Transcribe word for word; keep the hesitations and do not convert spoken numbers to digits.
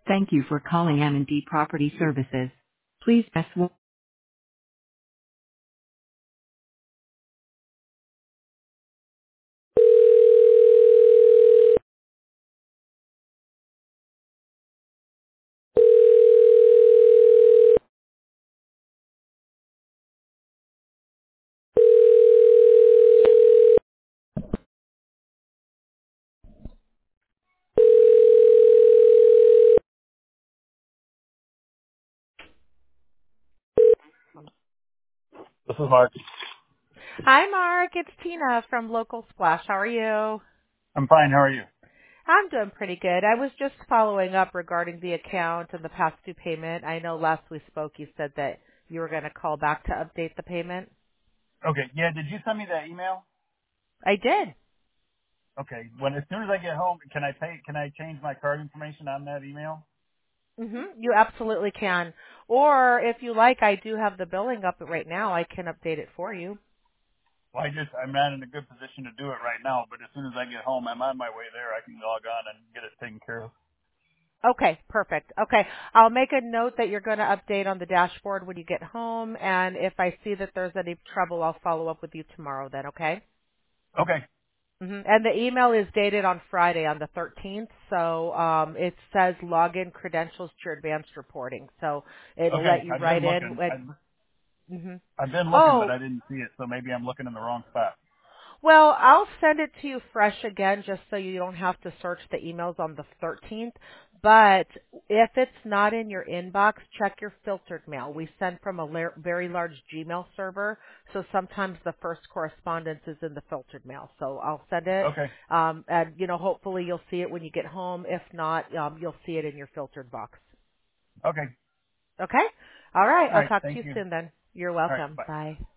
Thank you for calling M and D Property Services. Please press one. This is Mark. Hi, Mark. It's Tina from Local Splash. How are you? I'm fine. How are you? I'm doing pretty good. I was just following up regarding the account and the past due payment. I know last we spoke you said that you were going to call back to update the payment. Okay. Yeah. Did you send me that email? I did. Okay. When as soon as I get home, can I pay? Can I change my card information on that email? Mhm. You absolutely can. Or if you like, I do have the billing up right now. I can update it for you. Well, I just I'm not in a good position to do it right now. But as soon as I get home, I'm on my way there. I can log on and get it taken care of. Okay, perfect. Okay, I'll make a note that you're going to update on the dashboard when you get home, and if I see that there's any trouble, I'll follow up with you tomorrow then, okay? Okay. hmm And the email is dated on Friday on the thirteenth, so um, it says login credentials to your advanced reporting. So it'll Okay. let you I've been write in. looking. With, I've, hmm I've been looking, but Oh, I didn't see it. So maybe I'm looking in the wrong spot. well, I'll send it to you fresh again just so you don't have to search the emails on the thirteenth. But if it's not in your inbox, check your filtered mail. We send from a lar- very large Gmail server, so sometimes the first correspondence is in the filtered mail. So I'll send it, Okay. um, and you know, hopefully you'll see it when you get home. If not, um, you'll see it in your filtered box. Okay. Okay? All right. All I'll right. talk to Thank you you. soon then. You're All right. welcome. Bye. Bye.